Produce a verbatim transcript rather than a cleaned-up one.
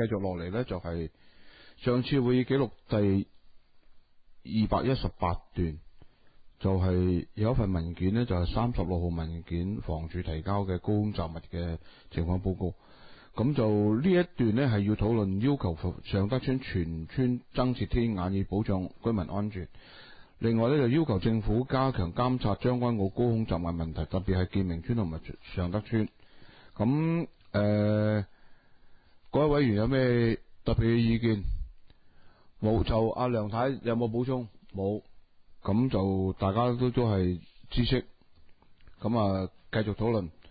繼續落嚟呢，就係上次會議記錄第二百一十八段，就係有一份文件呢，就係三十六號文件，房署提交嘅高空雜物嘅情況報告。咁就呢一段呢，係要討論要求尚德邨全村增設天眼，以保障居民安全。另外呢，就要求政府加強監察將軍澳高空雜物問題，特別係建明邨同埋尚德邨。咁誒，各位委員有咩特別嘅意見？冇。就阿梁太有冇補充？冇。咁就大家都都係知識。咁啊，繼續討論。